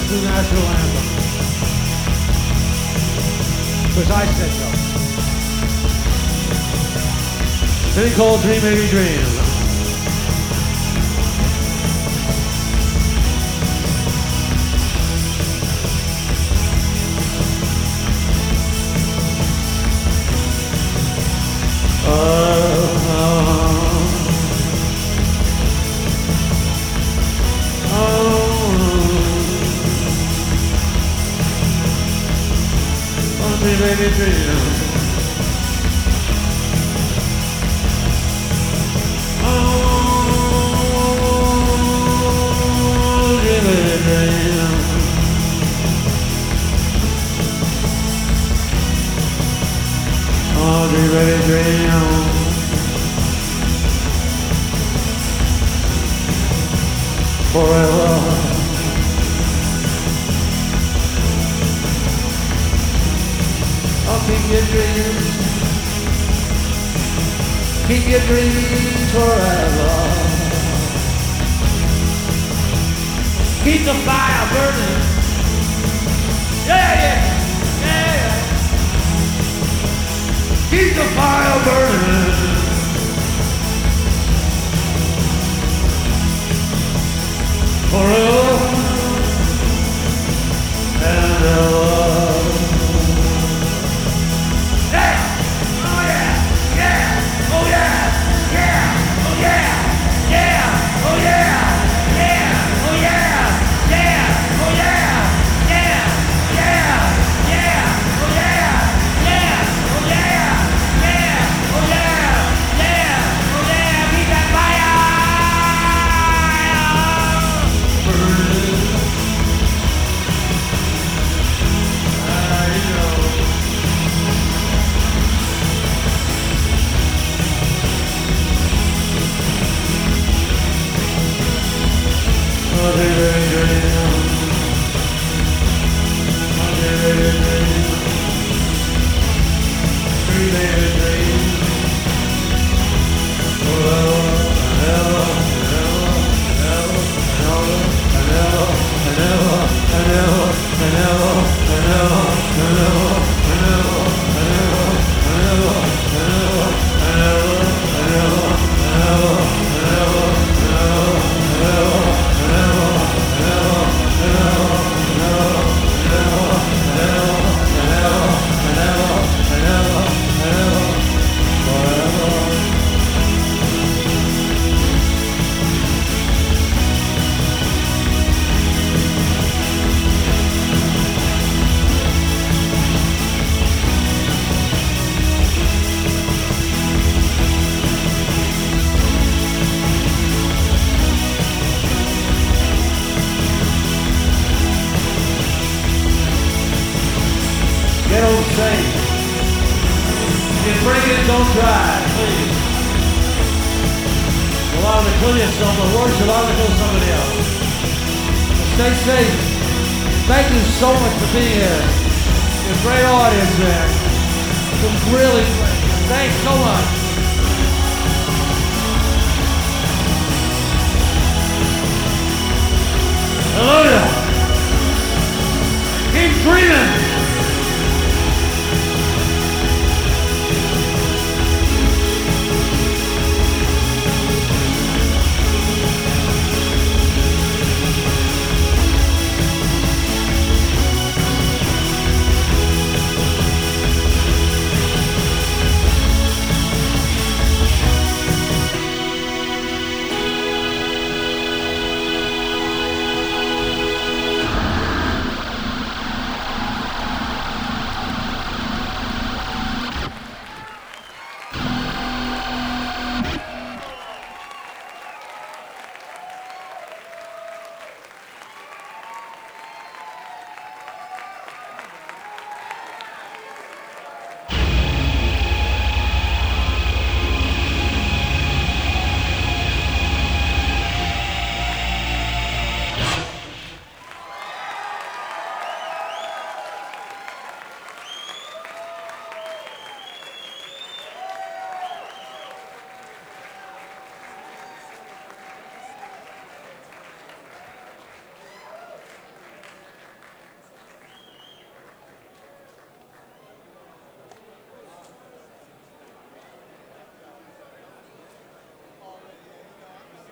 the national anthem. Because I said so. Thing called Dream Baby Dream. Dream baby dream. Oh, dream baby dream. Oh, dream baby dream. Forever. Keep your dreams, keep your dreams forever. Keep the fire burning. Yeah, yeah, yeah, yeah. Keep the fire burning. Forever and ever. Get on safe. If you break it, don't try, please. Allow to kill yourself, but worse, allow to kill somebody else. Stay safe. Thank you so much for being here. You're a great audience there. It's really great. Thanks so much. Hallelujah. Keep dreaming.